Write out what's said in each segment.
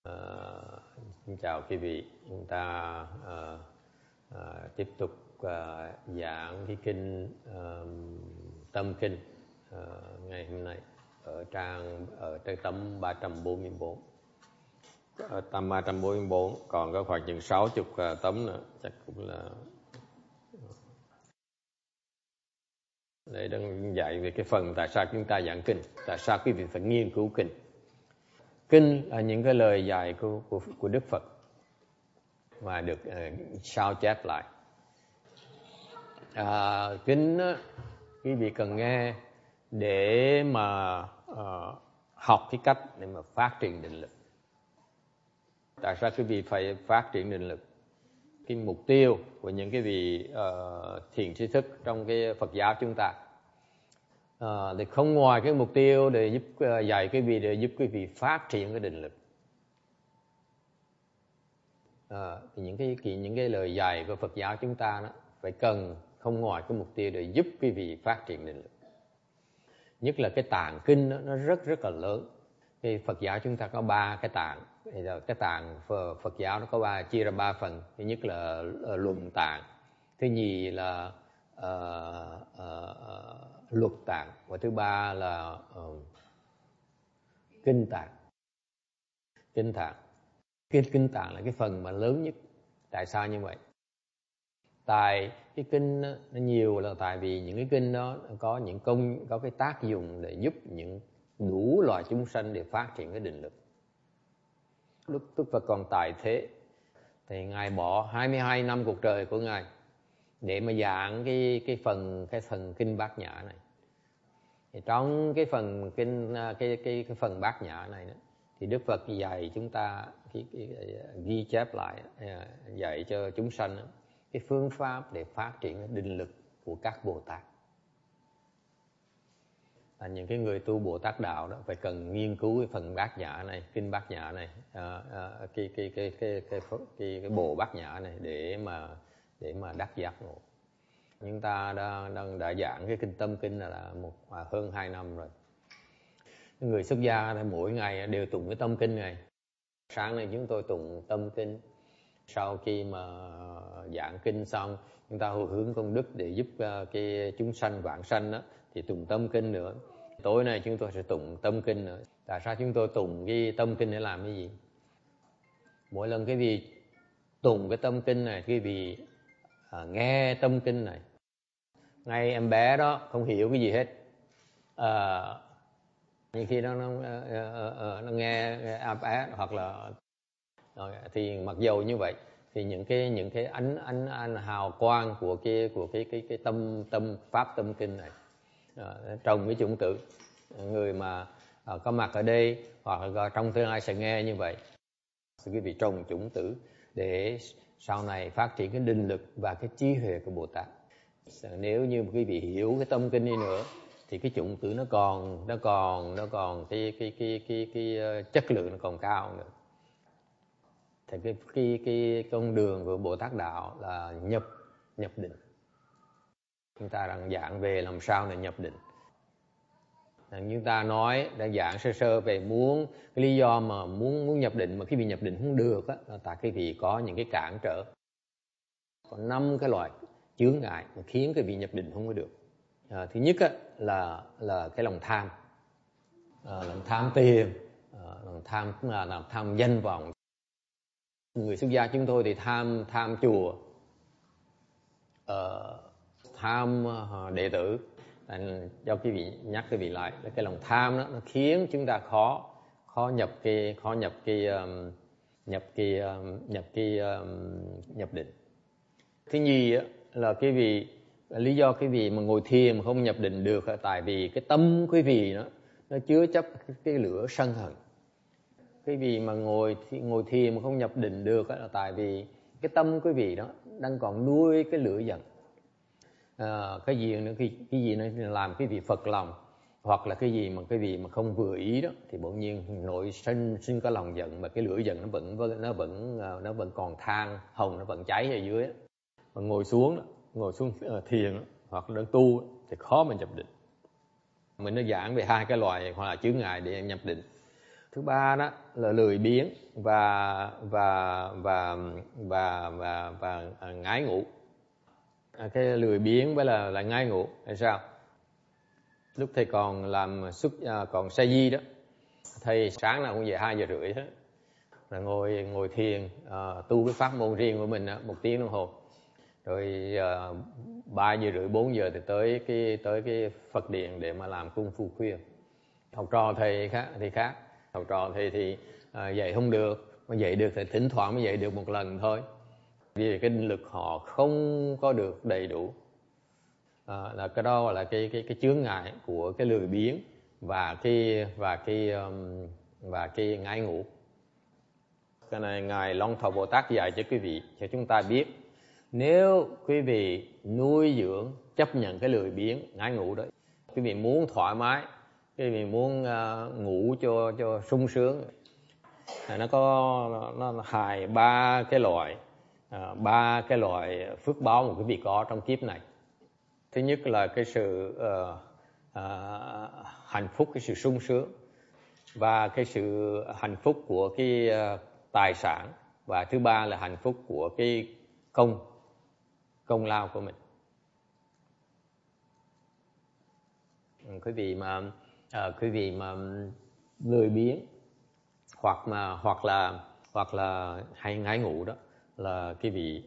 Xin chào quý vị, chúng ta tiếp tục giảng cái kinh Tâm Kinh ngày hôm nay ở trên tấm 344. Tấm 344 còn có khoảng chừng 60 tấm nữa, chắc cũng là để đang dạy về cái phần tại sao chúng ta giảng kinh, tại sao quý vị phải nghiên cứu kinh. Kinh là những cái lời dạy của Đức Phật mà được sao chép lại. Kinh quý vị cần nghe để mà học cái cách để mà phát triển định lực. Tại sao quý vị phải phát triển định lực? Cái mục tiêu của những cái vị thiền tri thức trong cái Phật giáo chúng ta thì không ngoài cái mục tiêu để giúp dạy quý vị, để giúp quý vị phát triển cái định lực. Thì những cái lời dạy của Phật giáo chúng ta đó phải cần không ngoài cái mục tiêu để giúp quý vị phát triển định lực. Nhất là cái tạng kinh đó, nó rất là lớn. Cái Phật giáo chúng ta có 3 cái tạng. Cái tạng Phật giáo nó có chia ra 3 phần. Thứ nhất là luận tạng, thứ nhì là luật tạng, và thứ ba là kinh tạng. Kinh tạng là cái phần mà lớn nhất. Tại sao như vậy? Tại cái kinh nó nhiều là tại vì những cái kinh đó có cái tác dụng để giúp những đủ loại chúng sanh để phát triển cái định lực. Lúc Đức Phật còn tại thế thì Ngài bỏ 22 năm cuộc đời của Ngài để mà giảng cái phần kinh Bát Nhã này. Thì trong cái phần kinh cái phần Bát Nhã này đó, thì Đức Phật dạy chúng ta ghi chép lại, dạy cho chúng sanh cái phương pháp để phát triển định lực của các Bồ Tát. Những cái người tu Bồ Tát đạo đó phải cần nghiên cứu cái phần Bát Nhã này, kinh Bát Nhã này, cái bộ Bát Nhã này để mà đắc giác ngộ. Chúng ta đã giảng cái kinh Tâm Kinh là hơn 2 năm rồi. Người xuất gia thì mỗi ngày đều tụng cái Tâm Kinh này. Sáng nay chúng tôi tụng Tâm Kinh. Sau khi mà giảng kinh xong, chúng ta hồi hướng công đức để giúp cái chúng sanh vãng sanh đó, thì tụng Tâm Kinh nữa. Tối nay chúng tôi sẽ tụng Tâm Kinh nữa. Tại sao chúng tôi tụng cái Tâm Kinh để làm cái gì? Mỗi lần cái vị tụng cái Tâm Kinh này, cái vị nghe Tâm Kinh này, ngay em bé đó không hiểu cái gì hết, nhưng khi nó nghe iPad hoặc là thì mặc dầu như vậy thì những cái ánh hào quang của cái tâm pháp Tâm Kinh này trồng cái chủng tử. Người mà có mặt ở đây hoặc là trong tương lai sẽ nghe như vậy, quý vị trồng chủng tử để sau này phát triển cái định lực và cái trí huệ của Bồ Tát. Nếu như quý vị hiểu cái Tâm Kinh đi nữa thì cái chủng tử nó còn cái chất lượng nó còn cao nữa. Thì cái con đường của Bồ Tát đạo là nhập định. Chúng ta đang giảng về làm sao để nhập định. Chúng ta nói đã giảng sơ về cái lý do mà muốn nhập định mà cái vị nhập định không được á, là tại cái vị có những cái cản trở. Có 5 cái loại chướng ngại mà khiến cái vị nhập định không có được. Thứ nhất á, là cái lòng tham, lòng tham tiền, lòng tham danh vọng. Người xuất gia chúng tôi thì tham chùa, tham đệ tử. Cho quý vị nhắc quý vị lại là cái lòng tham đó, nó khiến chúng ta khó nhập định. Thứ nhì là lý do quý vị mà ngồi thiền mà không nhập định được là tại vì cái tâm quý vị nó chứa chấp cái lửa sân hận. Quý vị mà ngồi thiền mà không nhập định được là tại vì cái tâm quý vị đó đang còn nuôi cái lửa giận. Cái gì nó làm cái vị phật lòng, hoặc là cái gì mà cái vị mà không vừa ý đó, thì bỗng nhiên nội sinh có lòng giận, mà cái lửa giận nó vẫn còn than hồng, nó vẫn cháy ở dưới. Mà ngồi xuống thiền hoặc là tu thì khó mà nhập định. Mình nó giảng về 2 cái loại hoặc là chướng ngại để nhập định. Thứ ba đó là lười biếng và ngái ngủ. Cái lười biếng với là ngái ngủ là sao? Lúc thầy còn làm còn sa di đó, thầy sáng nào cũng về 2:30 hết, là ngồi thiền, tu cái pháp môn riêng của mình 1 tiếng đồng hồ, rồi 3:30 4 giờ thì tới cái Phật điện để mà làm công phu khuya. Học trò thầy khác, học trò thầy thì dạy không được, mà dạy được thì thỉnh thoảng mới dạy được một lần thôi, vì cái định lực họ không có được đầy đủ. Là cái đó là cái chướng ngại của cái lười biếng và cái ngái ngủ. Cái này ngài Long Thọ Bồ Tát dạy cho quý vị, cho chúng ta biết, nếu quý vị nuôi dưỡng chấp nhận cái lười biếng ngái ngủ đó, quý vị muốn thoải mái, quý vị muốn ngủ cho sung sướng, nó hài ba cái loại phước báo mà quý vị có trong kiếp này. Thứ nhất là cái sự hạnh phúc, cái sự sung sướng, và cái sự hạnh phúc của cái tài sản, và thứ ba là hạnh phúc của cái công lao của mình. Quý vị mà lười biếng hoặc là hay ngái ngủ đó, là quý vị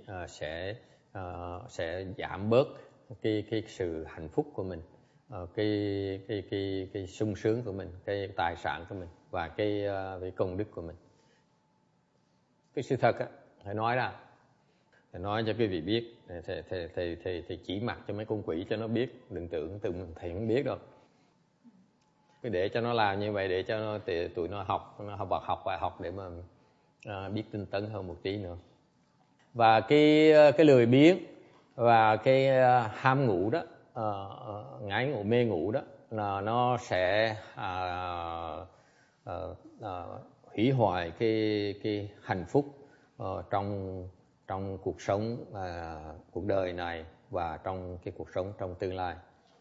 sẽ giảm bớt cái sự hạnh phúc của mình, cái sung sướng của mình, cái tài sản của mình, và cái công đức của mình. Cái sự thật á, thầy nói ra, thầy nói cho quý vị biết, thầy chỉ mặt cho mấy con quỷ cho nó biết, đừng tưởng thầy không biết đâu. Cứ để cho nó làm như vậy, để cho tụi nó học bài học để mà biết tinh tấn hơn một tí nữa. Và cái lười biếng và cái ham ngủ đó, ngái ngủ, mê ngủ đó, là nó sẽ hủy hoại cái hạnh phúc trong cuộc sống, cuộc đời này, và trong cái cuộc sống trong tương lai.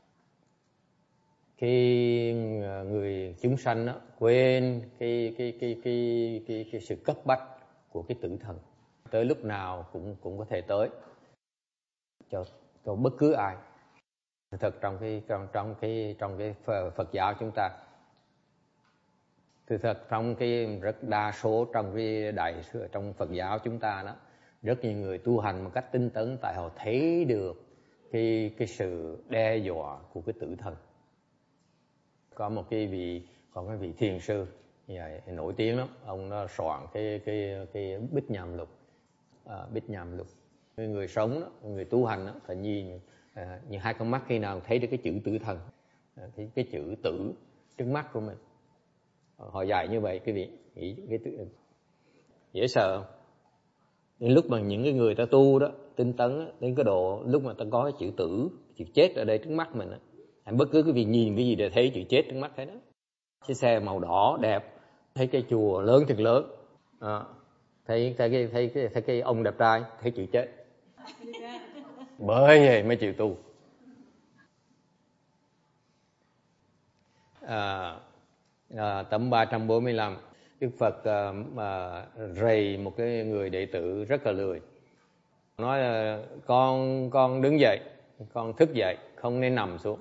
Khi người chúng sanh đó quên cái sự cấp bách của cái tử thần, tới lúc nào cũng có thể tới cho bất cứ ai. Thật trong cái Phật giáo chúng ta, thực thật trong cái rất đa số trong Phật giáo chúng ta đó, rất nhiều người tu hành một cách tinh tấn, tại họ thấy được cái sự đe dọa của cái tử thần. Có một cái vị thiền sư vậy, nổi tiếng lắm, ông nó soạn cái Bích Nham Lục. Người sống đó, người tu hành đó, phải nhìn hai con mắt khi nào thấy được cái chữ tử thần, cái chữ tử trước mắt của mình. Họ dạy như vậy, quý vị nghĩ cái tử dễ sợ. Đến lúc mà những cái người ta tu đó, tinh tấn đó, đến cái độ lúc mà ta có cái chữ tử, chữ chết ở đây trước mắt mình đó, bất cứ cái vị nhìn cái gì để thấy chữ chết trước mắt thấy đó. Chiếc xe màu đỏ đẹp, thấy cái chùa lớn thật lớn, thấy cái ông đẹp trai, thấy chữ chết. Bởi vậy mới chịu tu. Tấm 345, Đức Phật rầy một cái người đệ tử rất là lười, nói là con đứng dậy, con thức dậy, không nên nằm xuống.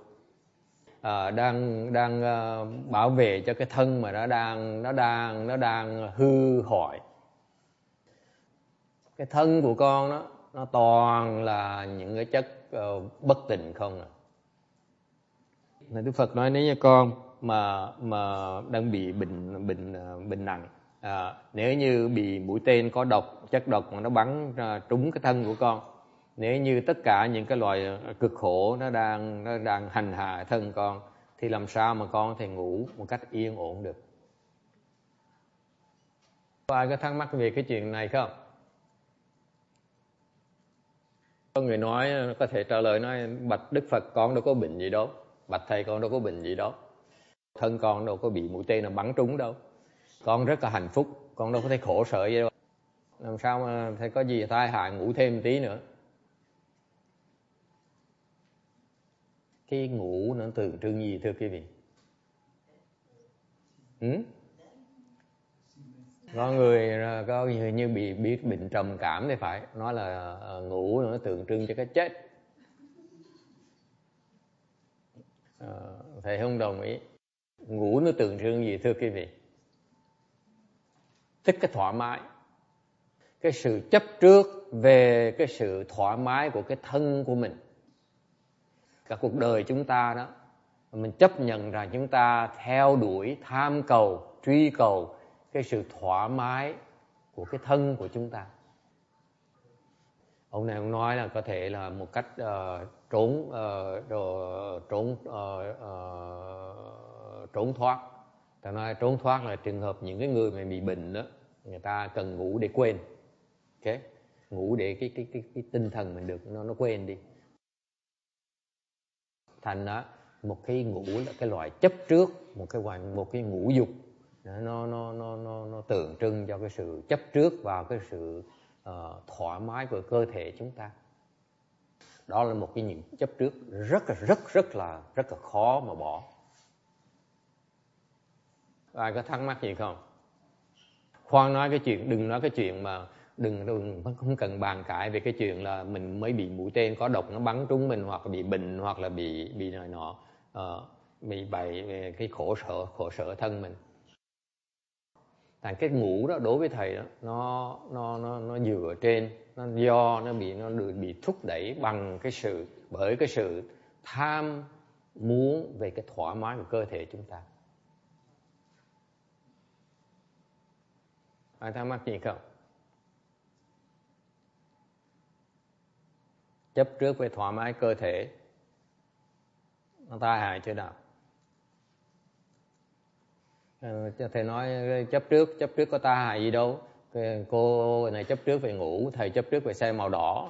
Đang bảo vệ cho cái thân mà nó đang hư hoại. Cái thân của con đó, nó toàn là những cái chất bất tịnh không à. Nên Đức Phật nói, nếu như con mà đang bị bệnh nặng, nếu như bị mũi tên có chất độc mà nó bắn trúng cái thân của con, nếu như tất cả những cái loài cực khổ nó đang hành hạ thân con, thì làm sao mà con có thể ngủ một cách yên ổn được? Có ai có thắc mắc về cái chuyện này không? Có người nói, có thể trả lời nói, bạch Đức Phật, con đâu có bệnh gì đâu, bạch thầy, con đâu có bệnh gì đâu, thân con đâu có bị mũi tên nào bắn trúng đâu, con rất là hạnh phúc, con đâu có thấy khổ sở gì đâu, làm sao mà thầy có gì tai hại ngủ thêm một tí nữa? Cái ngủ nó tượng trưng gì thưa quý vị? Có người có như bị bệnh trầm cảm thì phải nói là ngủ nó tượng trưng cho cái chết. Thầy không đồng ý. Ngủ nó tượng trưng gì thưa quý vị? Tức cái thoải mái, cái sự chấp trước về cái sự thoải mái của cái thân của mình. Cả cuộc đời chúng ta đó, mình chấp nhận rằng chúng ta theo đuổi, tham cầu, truy cầu cái sự thoải mái của cái thân của chúng ta. Ông này ông nói là có thể là một cách trốn thoát. Ta nói trốn thoát là trường hợp những cái người mà bị bệnh đó, người ta cần ngủ để quên. Okay? Ngủ để cái tinh thần mình được nó quên đi. Thành đó, một cái ngủ là cái loại chấp trước, một cái ngũ dục, nó tượng trưng cho cái sự chấp trước vào cái sự thoải mái của cơ thể chúng ta. Đó là một cái những chấp trước rất là khó mà bỏ. Ai có thắc mắc gì không? Khoan nói cái chuyện, đừng nói cái chuyện mà đừng không cần bàn cãi về cái chuyện là mình mới bị mũi tên có độc nó bắn trúng mình, hoặc là bị bệnh, hoặc là bị này nọ, bị bày về cái khổ sở thân mình. Thành cái ngủ đó đối với thầy đó, nó dựa trên, nó bị thúc đẩy bởi cái sự tham muốn về cái thoải mái của cơ thể chúng ta. Ai thắc mắc gì không? Chấp trước về thoải mái cơ thể nó tai hại chưa nào? Thầy nói chấp trước có tai hại gì đâu. Cô này chấp trước về ngủ, thầy chấp trước về xe màu đỏ.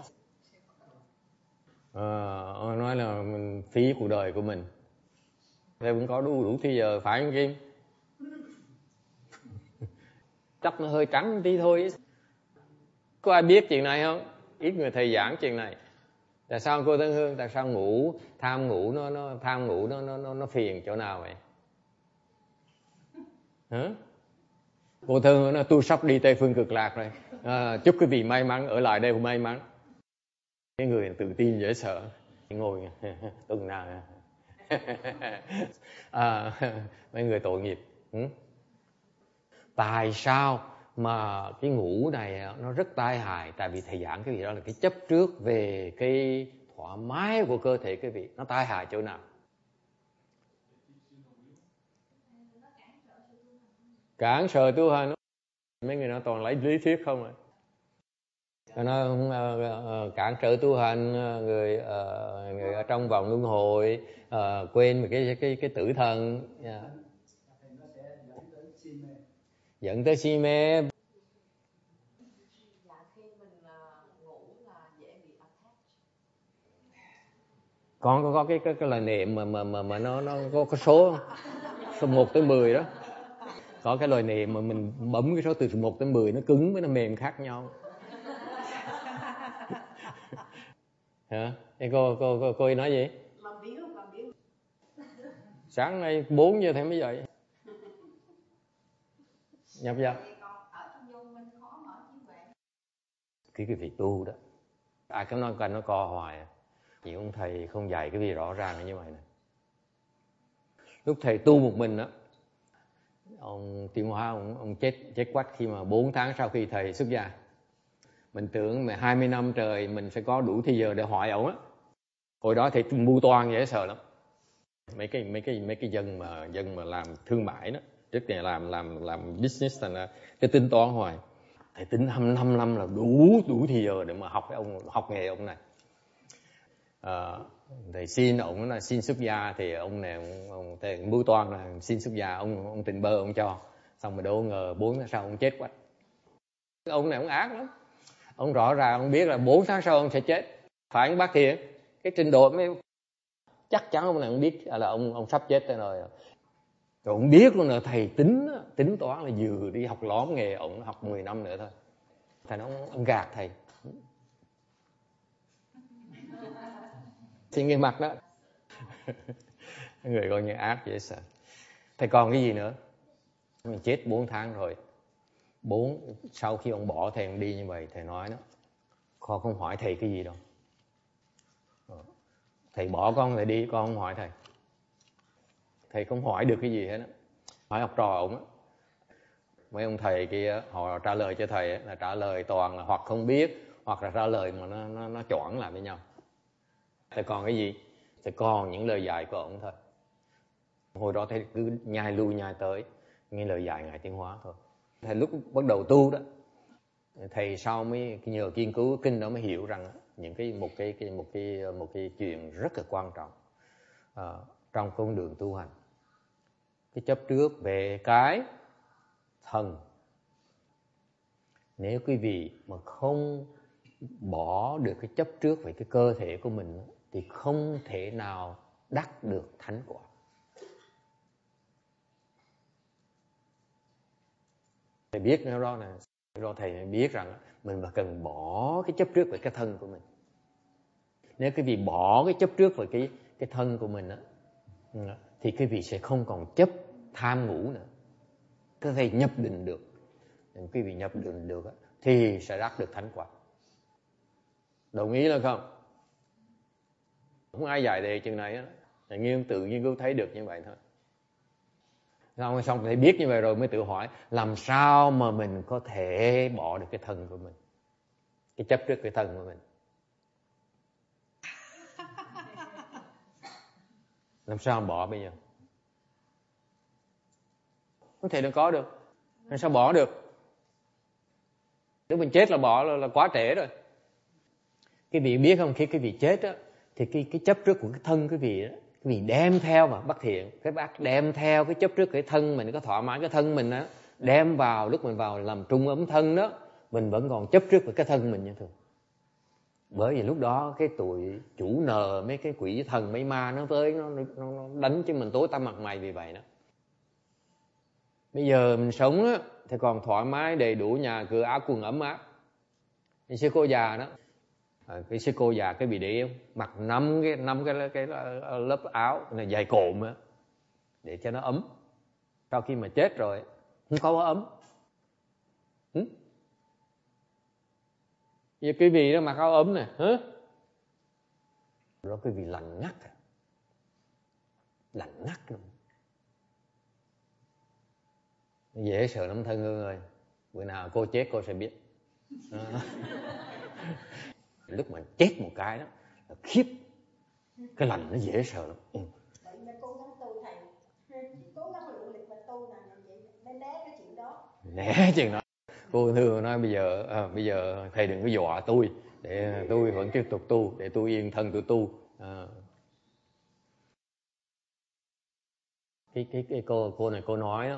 Nói là mình phí cuộc đời của mình. Thầy cũng có đủ thì giờ phải không Kim? Chắc nó hơi trắng tí thôi. Có ai biết chuyện này không? Ít người thầy giảng chuyện này. Tại sao cô Tân Hương, tại sao tham ngủ nó phiền chỗ nào vậy? Hả? Cô Tân Hương nói tôi sắp đi Tây Phương Cực Lạc rồi. Chúc quý vị may mắn, ở lại đây cũng may mắn. Cái người tự tin dễ sợ. Ngồi tuần nào mấy người tội nghiệp. Tại sao mà cái ngủ này nó rất tai hại? Tại vì thầy giảng cái gì đó là cái chấp trước về cái thoải mái của cơ thể quý vị. Nó tai hại chỗ nào? Cản trở tu hành. Mấy người nó toàn lấy lý thuyết không à. Nó cản trở tu hành, người ở trong vòng luân hồi, quên về cái tử thần, dẫn tới si mê. Con có cái lời niệm mà nó có số 1 tới 10 đó. Có cái lời niệm mà mình bấm cái số từ 1 tới 10 nó cứng với nó mềm khác nhau. Hả? Thế cô ấy nói gì? Làm biếu. Sáng nay 4 giờ thầy mới dậy. Nhập vào. Cái việc tu đó. Ai cứ nói nó co hoài. Thì ông thầy không dạy cái gì rõ ràng như vậy này. Lúc thầy tu một mình đó, ông Tiêu Hóa ông chết quách khi mà 4 tháng sau khi thầy xuất gia. Mình tưởng mà 20 năm trời mình sẽ có đủ thì giờ để hỏi ổng á. Hồi đó thầy mưu toan dễ sợ lắm. Mấy cái dân mà làm thương mại đó, trước này làm business là cái tính toán hoài. Thầy tính 5 năm là đủ thì giờ để mà học nghề ông này. Thầy xin ổng là xin xuất gia, thì ông này ông thầy mưu toan là xin xuất gia, ông tình bơ ông cho. Xong rồi đâu ngờ 4 tháng sau ông chết quách. Ông này ông ác lắm. Ông rõ ràng ông biết là 4 tháng sau ông sẽ chết. Phải không bác Thiện? Cái trình độ mới chắc chắn ông này ông biết là ông sắp chết rồi. Rồi ông biết luôn là thầy tính toán là vừa đi học lóm nghề, ông học 10 năm nữa thôi. Thầy nói ông gạt thầy. Xin cái mặt đó. Người coi như ác dễ sợ. Thầy còn cái gì nữa? Mình chết 4 tháng rồi. Sau khi ông bỏ thầy ông đi như vậy, thầy nói đó, con không hỏi thầy cái gì đâu. Thầy bỏ con thầy đi, con không hỏi thầy. Thầy không hỏi được cái gì hết đó. Hỏi học trò ông á. Mấy ông thầy kia họ trả lời cho thầy là trả lời toàn là hoặc không biết, hoặc là trả lời mà nó choảng lại với nhau. Thầy còn cái gì? Thầy còn những lời dạy của ông thôi. Hồi đó thầy cứ nhai lui nhai tới nghe lời dạy Ngài Tiến Hóa thôi. Thầy lúc bắt đầu tu đó, thầy sau mới nhờ nghiên cứu kinh đó mới hiểu rằng một cái chuyện rất là quan trọng trong con đường tu hành. Cái chấp trước về cái thân. Nếu quý vị mà không bỏ được cái chấp trước về cái cơ thể của mình thì không thể nào đắc được thánh quả. Thầy biết nó đó nè, do thầy biết rằng mình phải cần bỏ cái chấp trước về cái thân của mình. Nếu quý vị bỏ cái chấp trước về cái thân của mình thì quý vị sẽ không còn chấp tham ngũ nữa. Có thể nhập định được. Quý vị nhập định được thì sẽ đắc được thánh quả. Đồng ý là không? Không ai dạy đề chừng này á, tự nghiên cứu thấy được như vậy thôi. Xong thầy biết như vậy rồi mới tự hỏi làm sao mà mình có thể bỏ được cái thân của mình, cái chấp trước cái thân của mình. Làm sao bỏ bây giờ? Không thể có được. Làm sao bỏ được? Nếu mình chết là bỏ là quá trễ rồi. Cái vị biết không, khi cái vị chết á thì cái chấp trước của cái thân cái vị đó, cái vị đem theo mà bất thiện, cái bác đem theo cái chấp trước cái thân mình, có thỏa mãn cái thân mình á, đem vào lúc mình vào làm trung ấm thân đó, mình vẫn còn chấp trước với cái thân mình như thường. Bởi vì lúc đó cái tụi chủ nợ, mấy cái quỷ thần mấy ma nó tới, nó đánh cho mình tối tăm mặt mày vì vậy đó. Bây giờ mình sống á thì còn thoải mái, đầy đủ nhà cửa áo quần ấm áp. Như sư cô già đó, cái sư cô già cái bị để không mặc 5 cái lớp áo này dày cộm á để cho nó ấm. Sau khi mà chết rồi không có ấm. Giờ cái vị đó mặc áo ấm này hả? Rồi cái vị lạnh ngắt, lạnh ngắt luôn. Dễ sợ lắm thân Hương ơi. Bữa nào cô chết cô sẽ biết. Lúc mà chết một cái đó là khiếp, cái lạnh nó dễ sợ lắm. Vậy mà cố gắng tu thầy, cố gắng luyện lực và tu là vậy, né cái chuyện đó. Né chuyện đó. Cô Hương nói bây giờ thầy đừng có dọa tôi, để tôi vẫn tiếp tục tu, để tôi yên thân tôi tu. Cái cô này cô nói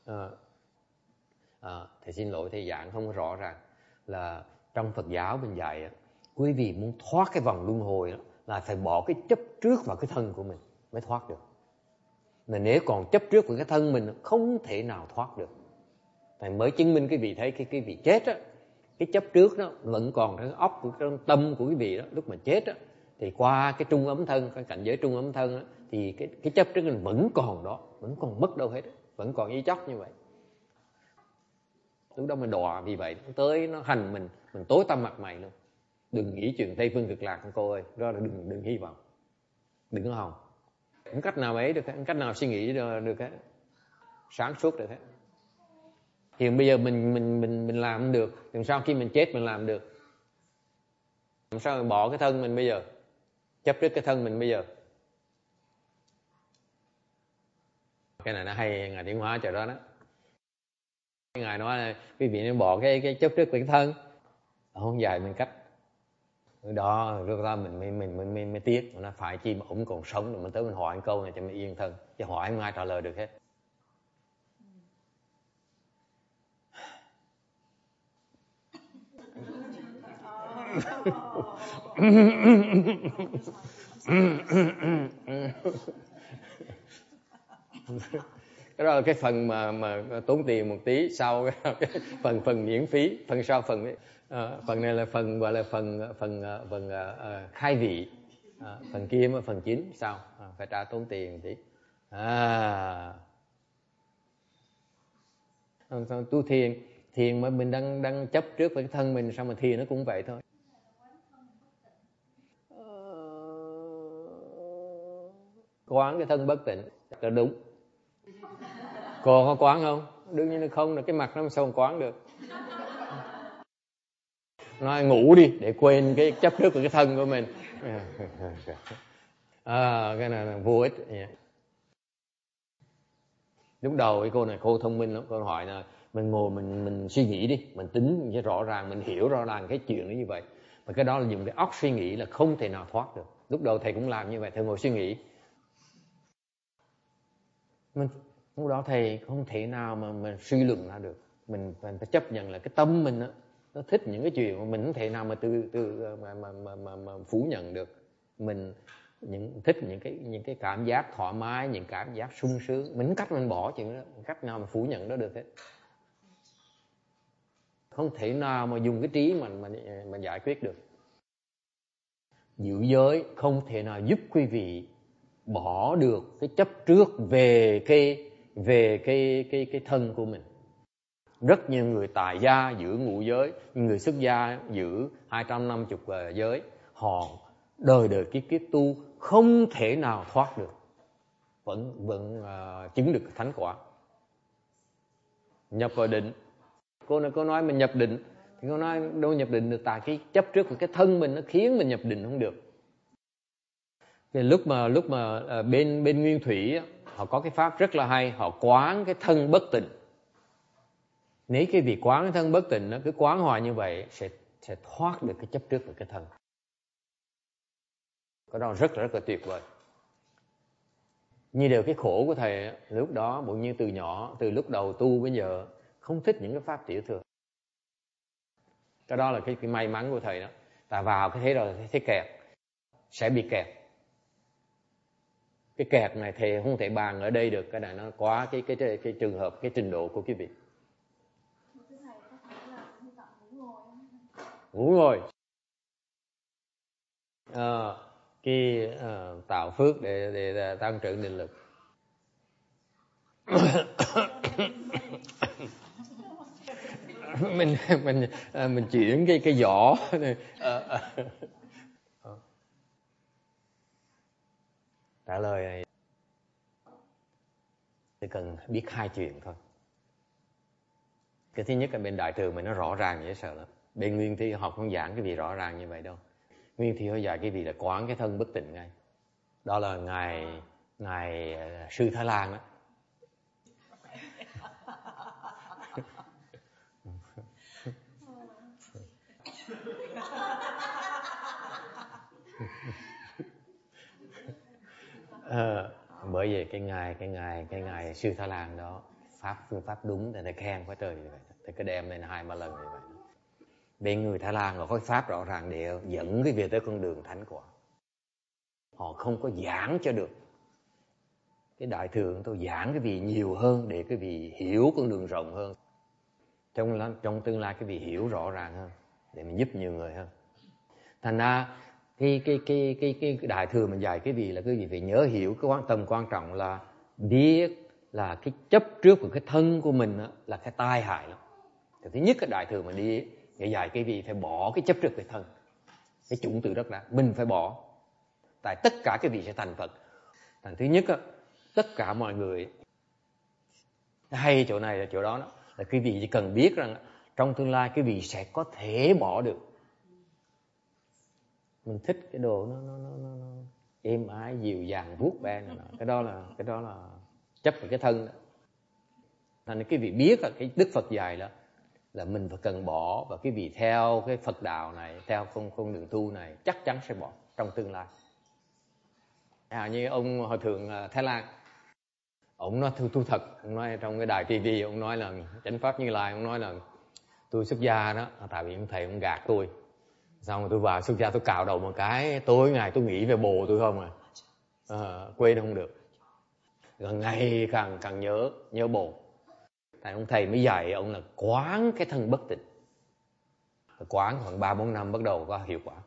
đó, thầy xin lỗi thầy giảng không rõ ràng là trong Phật giáo mình dạy quý vị muốn thoát cái vòng luân hồi đó, là phải bỏ cái chấp trước vào cái thân của mình mới thoát được. Mà nếu còn chấp trước vào cái thân mình không thể nào thoát được. Thầy mới chứng minh cái vị thấy cái vị chết á, cái chấp trước đó vẫn còn trong óc của trong tâm của cái vị đó, lúc mà chết á thì qua cái trung ấm thân, cái cảnh giới trung ấm thân đó, thì cái chấp trước mình vẫn còn đó, vẫn còn mất đâu hết, vẫn còn y chóc như vậy. Lúc đó mình đọa vì vậy nó tới nó hành mình tối tăm mặt mày luôn. Đừng nghĩ chuyện Tây Phương Cực Lạc cô ơi, đó là đừng hy vọng, đừng có hòng. Không cách nào ấy được hết, không cách nào suy nghĩ được hết, sáng suốt được hết. Hiện bây giờ mình làm không được, làm sao khi mình chết mình làm được? Làm sao mình bỏ cái thân mình bây giờ, chấp trước cái thân mình bây giờ? Cái này nó hay Ngài Tiến Hóa trời đó đó. Ngài nói là quý vị nên bỏ cái chấp trước cái thân, không dạy mình cách đó, lúc đó mình mới tiếc, nó phải chi mà ổng còn sống rồi mình tới mình hỏi câu này cho mình yên thân, chứ hỏi không ai trả lời được hết. Cái đó là cái phần mà tốn tiền một tí, sau cái phần miễn phí, phần sau phần này là phần gọi là phần khai vị, phần kia mà phần chính sau phải trả tốn tiền một tí. Tu thiền Thiền mà mình đang chấp trước với cái thân mình, sao mà thiền nó cũng vậy thôi. Quán cái thân bất tịnh là đúng. Còn có quán không? Đương nhiên là không, là cái mặt nó sao mà quán được. Nói ngủ đi để quên cái chấp trước của cái thân của mình. Cái này là vô ích. Lúc đầu cái cô này cô thông minh lắm, cô hỏi là mình ngồi mình suy nghĩ đi, mình tính cho rõ ràng, mình hiểu rõ ràng cái chuyện nó như vậy. Mà cái đó là dùng cái óc suy nghĩ là không thể nào thoát được. Lúc đầu thầy cũng làm như vậy, thầy ngồi suy nghĩ. Lúc đó thầy không thể nào mà suy luận ra được. Mình phải chấp nhận là cái tâm mình đó, nó thích những cái chuyện mà mình không thể nào mà mà phủ nhận được. Mình thích những cái cảm giác thoải mái, những cảm giác sung sướng, mình cách mình bỏ chuyện đó, cách nào mà phủ nhận đó được hết. Không thể nào mà dùng cái trí mà giải quyết được. Giữ giới không thể nào giúp quý vị bỏ được cái chấp trước về cái thân của mình. Rất nhiều người tại gia giữ ngũ giới, người xuất gia giữ 250 giới, họ đời đời kiếp kiếp tu không thể nào thoát được, vẫn chứng được thánh quả. Nhập vào định, cô nói mình nhập định, thì cô nói đâu nhập định được, tại cái chấp trước của cái thân mình nó khiến mình nhập định không được. Cái lúc mà bên Nguyên Thủy họ có cái pháp rất là hay, họ quán cái thân bất tịnh. Nếu cái vị quán cái thân bất tịnh nó cứ quán hoài như vậy sẽ thoát được cái chấp trước của cái thân. Cái đó rất là tuyệt vời. Như điều cái khổ của thầy lúc đó, bỗng nhiên từ nhỏ, từ lúc đầu tu bây giờ không thích những cái pháp tiểu thừa. Cái đó là cái may mắn của thầy đó. Ta vào cái thế rồi thấy kẹt, sẽ bị kẹt. Cái kẹt này thầy không thể bàn ở đây được, cái này nó quá cái trường hợp, cái trình độ của quý vị. Ngủ ngồi tạo phước để tăng trưởng định lực. mình chuyển cái vỏ này. Trả lời này chỉ cần biết hai chuyện thôi. Cái thứ nhất là bên đại thừa mình nó rõ ràng dễ sợ lắm. Bên Nguyên Thi học không giảng cái gì rõ ràng như vậy đâu. Nguyên Thi họ dạy cái gì là quán cái thân bất tịnh ngay. Đó là ngài sư Thái Lan đó. Bởi vì cái ngài sư Thái Lan đó phương pháp đúng thì thầy khen quá trời như vậy. Thì cái đem lên 2-3 lần như vậy. Bên người Thái Lan là có pháp rõ ràng để dẫn cái việc tới con đường thánh quả. Họ không có giảng cho được. Cái đại thừa tôi giảng cái vị nhiều hơn để cái vị hiểu con đường rộng hơn. Trong tương lai cái vị hiểu rõ ràng hơn để mình giúp nhiều người hơn. Thành ra cái đại thừa mình dạy cái vị là cái vị phải nhớ hiểu cái tầm quan trọng là biết là cái chấp trước của cái thân của mình là cái tai hại lắm. Thứ nhất cái đại thừa mình đi để dạy cái vị phải bỏ cái chấp trước cái thân, cái chủng tử đất đá mình phải bỏ, tại tất cả cái vị sẽ thành Phật. Thành thứ nhất tất cả mọi người hay chỗ này là chỗ đó là cái vị chỉ cần biết rằng trong tương lai cái vị sẽ có thể bỏ được. Mình thích cái đồ nó êm ái dịu dàng vuốt ve này, cái đó là chấp vào cái thân đó. Thành cái vị biết là cái Đức Phật dạy là mình phải cần bỏ, và cái vị theo cái Phật đạo này, theo con đường tu này chắc chắn sẽ bỏ trong tương lai. Như ông Hòa Thượng Thái Lan, ông nói thu thật, ông nói trong cái đài TV, ông nói là Chánh Pháp Như Lai, ông nói là tôi xuất gia đó, tại vì ông thầy ông gạt tôi. Xong rồi tôi vào xuất gia tôi cạo đầu một cái, tối ngày tôi nghĩ về bồ tôi không quên không được. Rồi ngày càng nhớ bồ. Tại ông thầy mới dạy ông là quán cái thân bất tịnh. Quán khoảng 3-4 năm bắt đầu có hiệu quả.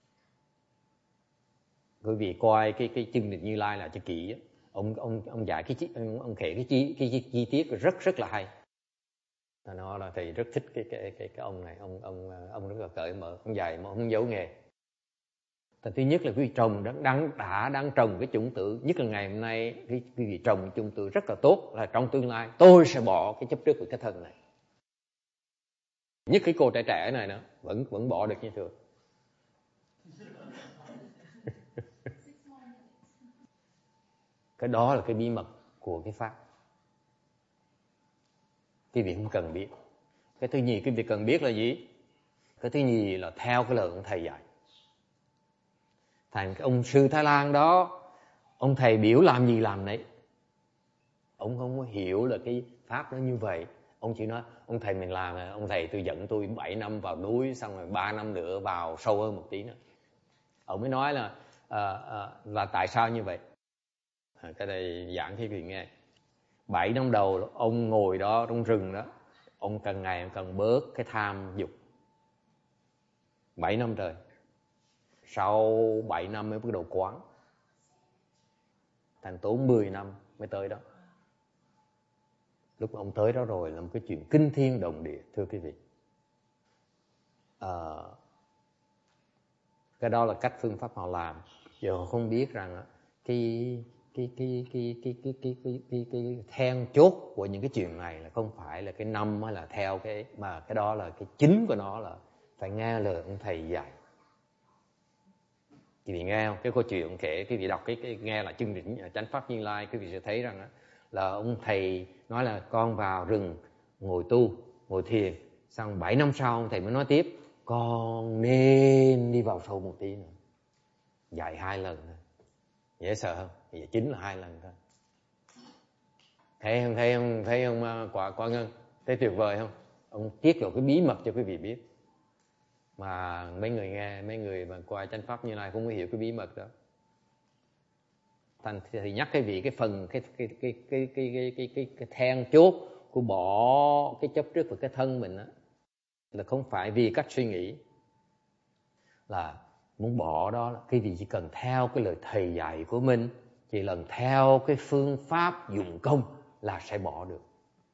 Quý vị coi cái chương trình Như Lai là cho kỹ, ông dạy ông kể cái chi tiết rất là hay. Nó là thầy rất thích cái ông này, ông rất là cởi mở, ông dạy mà không giấu nghề. Thứ nhất là quý vị trồng đang trồng cái chủng tử, nhất là ngày hôm nay quý vị trồng chủng tử rất là tốt, là trong tương lai tôi sẽ bỏ cái chấp trước của cái thân này. Nhất cái cô trẻ này nữa vẫn bỏ được như thường. Cái đó là cái bí mật của cái pháp. Quý vị không cần biết. Cái thứ nhì quý vị cần biết là gì? Cái thứ nhì là theo cái lời ông thầy dạy. Thành cái ông sư Thái Lan đó, ông thầy biểu làm gì làm nấy. Ông không có hiểu là cái pháp nó như vậy. Ông chỉ nói, ông thầy mình làm, ông thầy tôi dẫn tôi 7 năm vào núi, xong rồi 3 năm nữa vào sâu hơn một tí nữa. Ông mới nói là tại sao như vậy? Cái này giảng cho quý vị nghe. 7 năm đầu ông ngồi đó trong rừng đó, ông càng ngày càng bớt cái tham dục. 7 năm trời. Sau 7 năm mới bắt đầu quán. Thành tốn 10 năm mới tới đó. Lúc ông tới đó rồi là một cái chuyện kinh thiên động địa, thưa quý vị. Cái đó là cách phương pháp họ làm. Giờ họ không biết rằng cái then chốt của những cái chuyện này là không phải là cái năm hay là theo cái, mà cái đó là cái chính của nó là phải nghe lời ông thầy dạy. Quý vị nghe không? Cái câu chuyện ông kể, quý vị đọc cái nghe là chương trình Chánh Pháp Như Lai, quý vị sẽ thấy rằng là ông thầy nói là con vào rừng ngồi tu, ngồi thiền, xong 7 năm sau ông thầy mới nói tiếp, con nên đi vào sâu một tí nữa. Dạy 2 lần thôi. Dễ sợ không? Vậy chính là 2 lần thôi. Thấy không quả Ngân? Thấy tuyệt vời không? Ông tiết lộ cái bí mật cho quý vị biết. Mà mấy người nghe, mấy người mà qua Chánh Pháp Như Lai cũng hiểu cái bí mật đó. Thành thì nhắc cái vị cái phần cái then chốt của bỏ cái chấp trước vào cái thân mình đó, là không phải vì cách suy nghĩ, là muốn bỏ đó, cái vị chỉ cần theo cái lời thầy dạy của mình, chỉ lần theo cái phương pháp dụng công là sẽ bỏ được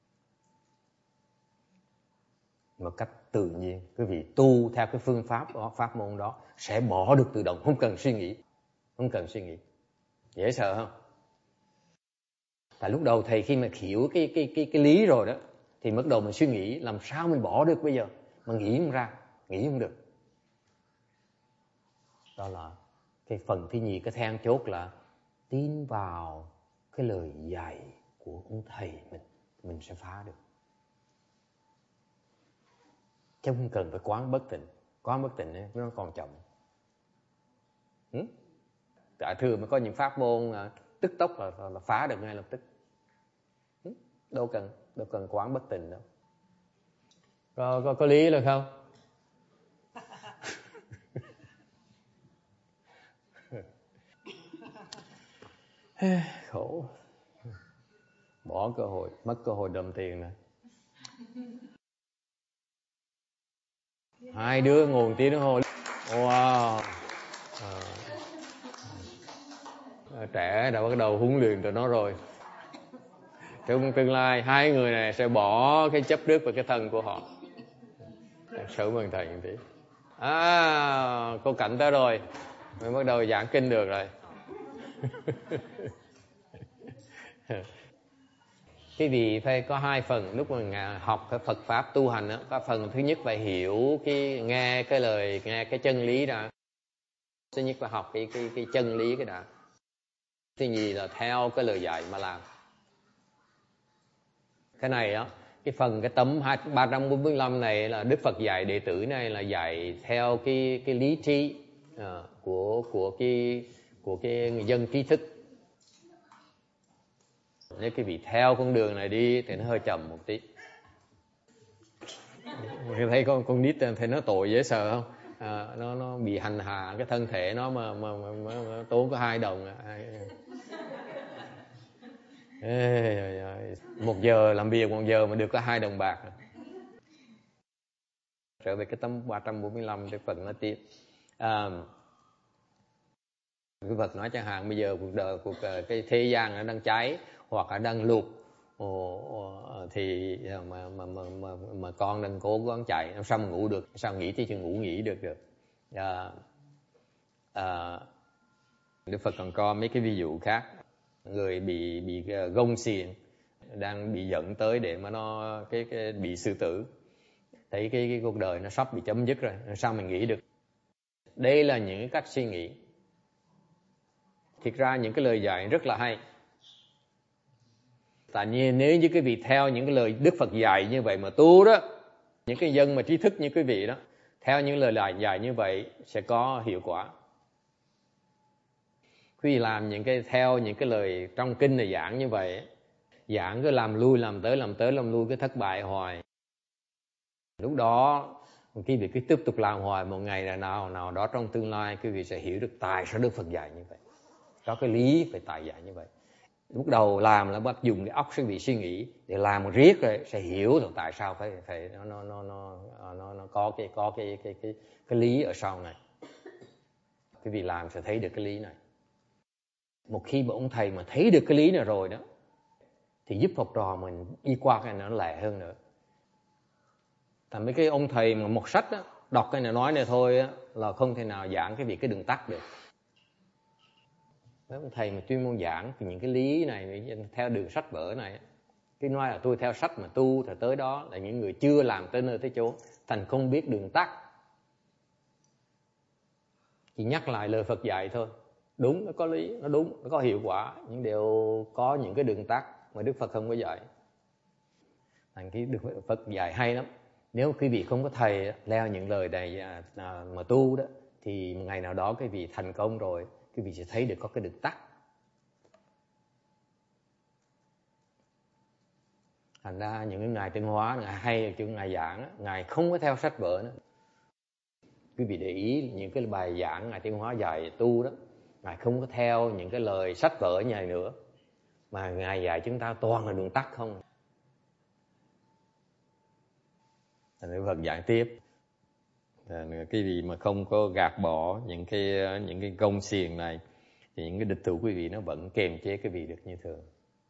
một cách tự nhiên. Quý vị tu theo cái phương pháp đó, pháp môn đó sẽ bỏ được tự động, không cần suy nghĩ, không cần suy nghĩ. Dễ sợ không? Tại lúc đầu thầy khi mà hiểu cái lý rồi đó, thì bắt đầu mình suy nghĩ làm sao mình bỏ được bây giờ, mà nghĩ không ra, nghĩ không được. Đó là cái phần thứ nhì, cái then chốt là tin vào cái lời dạy của ông thầy mình sẽ phá được. Chứ không cần phải quán bất tịnh. Quán bất tịnh ấy, nó còn chậm. Tại thường mà có những pháp môn tức tốc là phá được ngay lập tức. Đâu cần quán bất tịnh đâu. Có lý là không? Khổ. Bỏ cơ hội, mất cơ hội đầm tiền này. 2 đứa ngồi tiếng đồng hồ. Wow. Trẻ đã bắt đầu huấn luyện tụi nó rồi. Trong tương lai 2 người này sẽ bỏ cái chấp trước vào cái thân của họ. Sớm hơn thầy một tí. Cô Cảnh tới rồi. Mới bắt đầu giảng kinh được rồi. Quý vị phải có 2 phần lúc mà học cái Phật pháp tu hành đó. Có phần thứ nhất phải hiểu nghe cái lời, nghe cái chân lý đã. Thứ nhất là học cái chân lý cái đã. Thứ nhì là theo cái lời dạy mà làm. Cái này á, cái phần cái tấm 345 này là Đức Phật dạy đệ tử này là dạy theo cái lý trí của cái người dân trí thức. Nếu quý vị theo con đường này đi thì nó hơi chậm một tí. Thấy con nít thấy nó tội dễ sợ không? Nó bị hành hạ cái thân thể nó mà tốn có 2 đồng. 1 giờ làm việc 1 giờ mà được có 2 đồng bạc. Trở về cái tấm 345 cái phần nó tiếp. Cái vật nói chẳng hạn bây giờ cuộc cái thế gian nó đang cháy hoặc là đang lụt, thì mà con đừng cố gắng chạy, sao mà ngủ được, sao nghĩ thì ngủ nghỉ được. Đức Phật còn có mấy cái ví dụ khác. Người bị gông xiềng đang bị dẫn tới để mà nó cái bị xử tử, thấy cái cuộc đời nó sắp bị chấm dứt rồi, sao mình nghĩ được. Đây là những cái cách suy nghĩ. Thực ra những cái lời dạy rất là hay. Tại nhiên nếu như quý vị theo những cái lời Đức Phật dạy như vậy mà tu đó, những cái dân mà trí thức như quý vị đó, theo những lời dạy như vậy sẽ có hiệu quả. Quý vị làm theo những cái lời trong kinh này giảng như vậy, giảng cứ làm lui làm tới làm lui, cứ thất bại hoài. Lúc đó quý vị cứ tiếp tục làm hoài, một ngày nào đó trong tương lai quý vị sẽ hiểu được tại sao Đức Phật dạy như vậy, có cái lý phải tại dạy như vậy. Lúc đầu làm là bắt dùng cái óc quý vị suy nghĩ, để làm riết rồi sẽ hiểu được tại sao phải nó có cái lý ở sau này. Quý vị làm sẽ thấy được cái lý này. Một khi mà ông thầy mà thấy được cái lý này rồi đó, thì giúp học trò mình đi qua cái này nó lẹ hơn nữa. Tại mấy cái ông thầy mà một sách đó, đọc cái này nói này thôi á, là không thể nào giảng cái đường tắt được. Mấy ông thầy mà chuyên môn giảng thì những cái lý này theo đường sách vở này, cái nói là tôi theo sách mà tu thì tới đó, là những người chưa làm tới nơi tới chỗ, thành không biết đường tắt. Chỉ nhắc lại lời Phật dạy thôi. Đúng, nó có lý, nó đúng, nó có hiệu quả, nhưng đều có những cái đường tắt mà Đức Phật không có dạy. Thành cái Đức Phật dạy hay lắm. Nếu quý vị không có thầy leo những lời này mà tu đó, thì một ngày nào đó quý vị thành công rồi, quý vị sẽ thấy được có cái đường tắt. Thành ra những cái ngài tinh hóa, ngài hay ở chỗ ngài giảng, ngài không có theo sách vở nữa. Quý vị để ý những cái bài giảng ngài tinh hóa dạy tu đó, ngài không có theo những cái lời sách vở như này nữa, mà ngài dạy chúng ta toàn là đường tắt không. Thành Đức Phật dạy tiếp, cái gì mà không có gạt bỏ những cái gông xiềng này, thì những cái địch thủ quý vị nó vẫn kềm chế quý vị được như thường.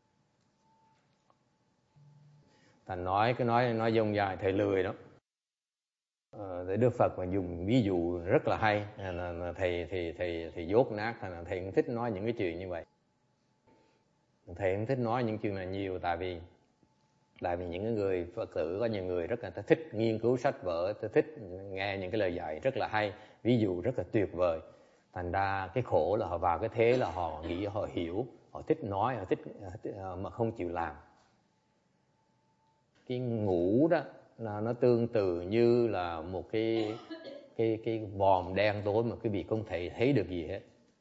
Thành nói dông dài thầy lười đó. Đức Phật mà dùng ví dụ rất là hay, là thầy dốt nát, là thầy cũng thích nói những cái chuyện như vậy. Thầy cũng thích nói những chuyện này nhiều, tại vì những người Phật tử có nhiều người rất là thích nghiên cứu sách vở, thích nghe những cái lời dạy rất là hay, ví dụ rất là tuyệt vời. Thành ra cái khổ là họ vào cái thế là họ nghĩ họ hiểu, họ thích nói, họ thích mà không chịu làm. Cái ngủ đó là nó tương tự như là một cái vòm đen tối mà quý vị không thể thấy được gì hết.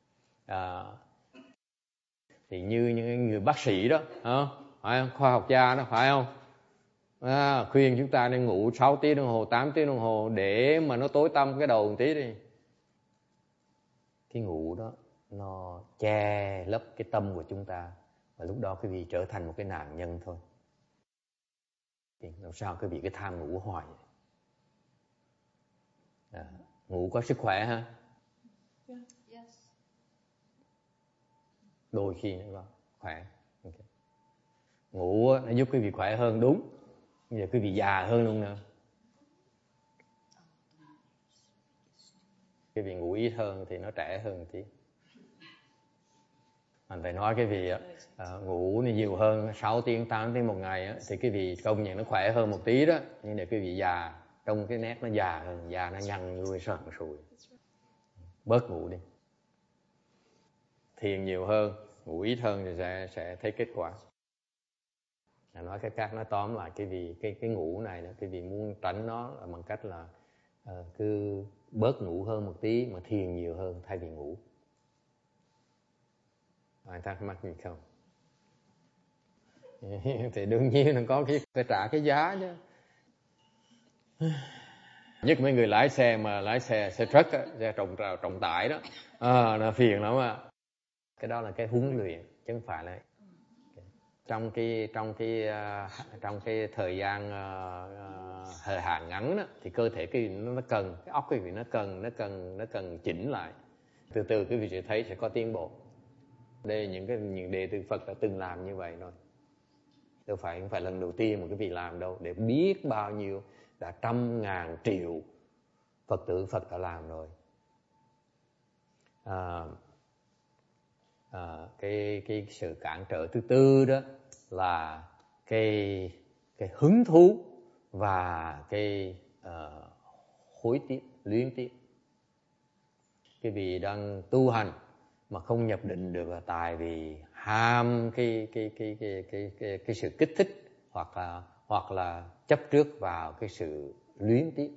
Thì như những người bác sĩ đó, phải không? Khoa học gia đó, phải không? Khuyên chúng ta nên ngủ 6 tiếng đồng hồ, 8 tiếng đồng hồ để mà nó tối tăm cái đầu một tí đi. Cái ngủ đó nó che lấp cái tâm của chúng ta, và lúc đó quý vị trở thành một cái nạn nhân thôi. Thì làm sao quý vị cái tham ngủ hoài? Ngủ có sức khỏe ha? Yes. Đôi khi nó khỏe. Okay. Ngủ nó giúp quý vị khỏe hơn, đúng. Bây giờ quý vị già hơn luôn nữa. Quý vị ngủ ít hơn thì nó trẻ hơn một tí. Mình phải nói cái vị ngủ nhiều hơn 6 tiếng, 8 tiếng một ngày thì cái vị công nhận nó khỏe hơn một tí đó. Nhưng để cái vị già, trong cái nét nó già hơn, già nó nhăn nhui sần sùi. Bớt ngủ đi. Thiền nhiều hơn, ngủ ít hơn thì sẽ thấy kết quả. Nói cái khác, nói tóm lại cái ngủ này đó, cái vị muốn tránh nó bằng cách là cứ bớt ngủ hơn một tí mà thiền nhiều hơn thay vì ngủ. Ai thắc mắc gì không? Thì đương nhiên là có phải trả cái giá chứ. Nhất mấy người lái xe mà lái xe truck á, xe trọng tải đó, nó phiền lắm á. Cái đó là cái huấn luyện chứ không phải là trong cái thời gian thời hạn ngắn đó, thì cơ thể cái nó cần, cái óc cái vị nó cần chỉnh lại. Từ từ cái vị sẽ thấy sẽ có tiến bộ. Đây những đề từ Phật đã từng làm như vậy rồi. Đâu phải không phải lần đầu tiên mà quý vị làm đâu, để biết bao nhiêu đã trăm ngàn triệu Phật tử Phật đã làm rồi. Cái sự cản trở thứ tư đó là cái hứng thú và cái hối tiếc, luyến tiếc. Cái vị đang tu hành mà không nhập định được là tại vì ham cái sự kích thích, hoặc là chấp trước vào cái sự luyến tiếc.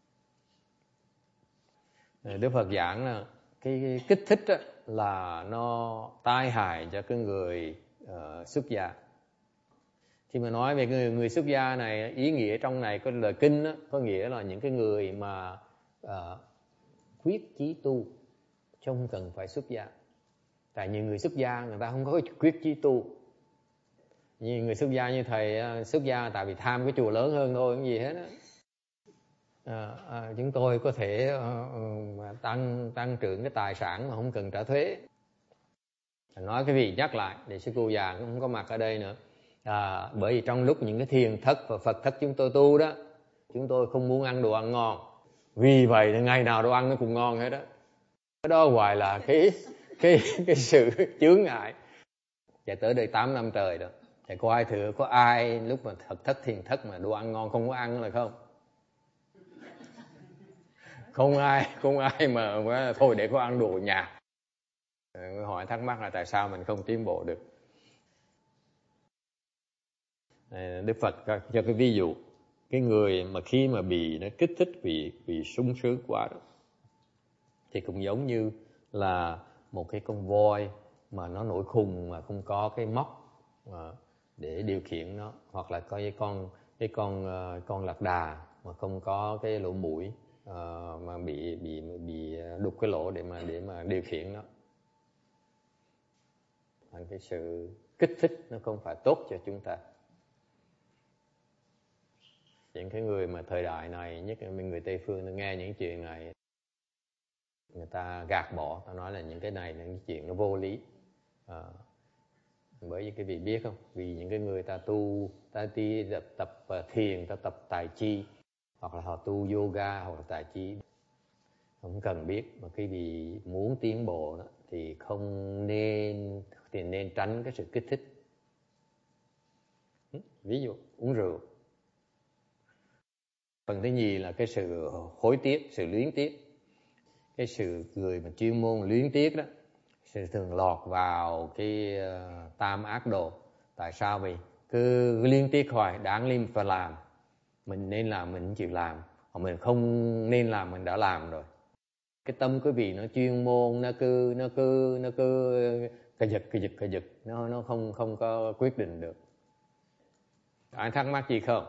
Đức Phật giảng là cái kích thích đó là nó tai hại cho cái người xuất gia. Khi mà nói về người xuất gia này, ý nghĩa trong này có lời kinh đó, có nghĩa là những cái người mà quyết chí tu, chứ không cần phải xuất gia. Tại nhiều người xuất gia người ta không có quyết chí tu. Nhiều người xuất gia như thầy xuất gia tại vì tham cái chùa lớn hơn thôi, cái gì hết á. Chúng tôi có thể tăng trưởng cái tài sản mà không cần trả thuế. Nói cái gì nhắc lại để sư cô già cũng không có mặt ở đây nữa. Bởi vì trong lúc những cái thiền thất và Phật thất chúng tôi tu đó, chúng tôi không muốn ăn đồ ăn ngon. Vì vậy thì ngày nào đồ ăn nó cũng ngon hết đó. Cái đó gọi là cái sự chướng ngại. Chạy tới đây 8 năm trời rồi. Thì có ai lúc mà Phật thất thiền thất mà đồ ăn ngon không có ăn là không? Không ai mà thôi để có ăn đồ nhà. Hỏi thắc mắc là tại sao mình không tiến bộ được. Đức Phật cho cái ví dụ, cái người mà khi mà bị nó kích thích, bị sung sướng quá đó, thì cũng giống như là một cái con voi mà nó nổi khùng mà không có cái móc để điều khiển nó, hoặc là có cái con lạc đà mà không có cái lỗ mũi mà bị đục cái lỗ để mà điều khiển nó. Cái sự kích thích nó không phải tốt cho chúng ta. Những cái người mà thời đại này, nhất là người Tây phương, nghe những chuyện này người ta gạt bỏ, ta nói là những cái này là những chuyện nó vô lý. Bởi vì cái vị biết không, vì những cái người ta tu, ta đi tập thiền, ta tập tài chi, hoặc là họ tu yoga hoặc là tài chi, không cần biết. Mà cái vị muốn tiến bộ đó, thì nên tránh cái sự kích thích. Ví dụ uống rượu. Phần thứ nhì là cái sự hối tiếc, sự luyến tiếc. Cái sự người mà chuyên môn luyến tiếc đó sẽ thường lọt vào cái tam ác đồ. Tại sao vậy? Cứ luyến tiếc hoài, đáng lý phải làm, mình nên làm mình không chịu làm, hoặc mình không nên làm mình đã làm rồi. Cái tâm quý vị nó chuyên môn, nó cứ cà giật, nó không có quyết định được. Ai thắc mắc gì không?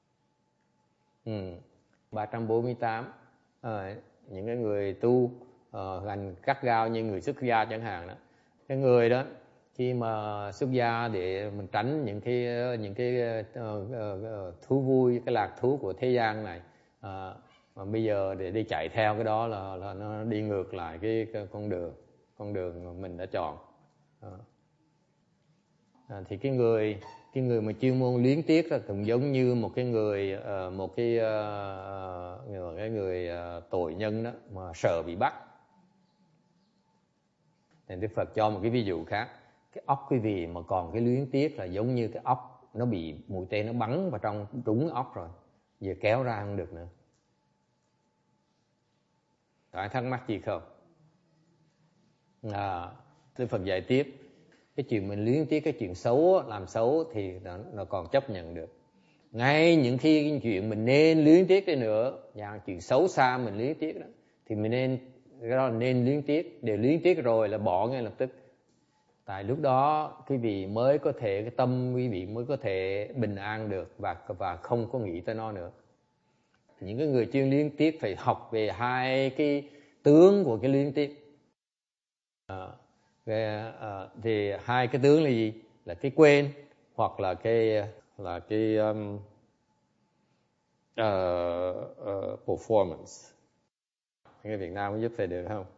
348 những cái người tu hành cắt gao như người xuất gia chẳng hạn đó, cái người đó khi mà xuất gia để mình tránh những cái thú vui, cái lạc thú của thế gian này, mà bây giờ để đi chạy theo cái đó là nó đi ngược lại cái con đường mà mình đã chọn. Thì cái người mà chuyên môn luyến tiếc là cũng giống như một người tội nhân đó mà sợ bị bắt. Thì Đức Phật cho một cái ví dụ khác. Cái ốc quý vị mà còn cái luyến tiếc là giống như cái ốc nó bị mũi tên nó bắn vào trong trúng ốc rồi, giờ kéo ra không được nữa. Ai thắc mắc gì không? Đức Phật dạy tiếp. Cái chuyện mình luyến tiếc, cái chuyện xấu, làm xấu thì nó còn chấp nhận được. Ngay những khi cái chuyện mình nên luyến tiếc đi nữa, và chuyện xấu xa mình luyến tiếc đó, thì mình nên luyến tiếc. Để luyến tiếc rồi là bỏ ngay lập tức. Tại lúc đó quý vị mới có thể, cái tâm quý vị mới có thể bình an được và không có nghĩ tới nó nữa. Những cái người chuyên luyến tiếc phải học về hai cái tướng của cái luyến tiếc. Thì hai cái tướng là gì? Là cái quên hoặc là cái performance. Người Việt Nam có giúp thầy được không?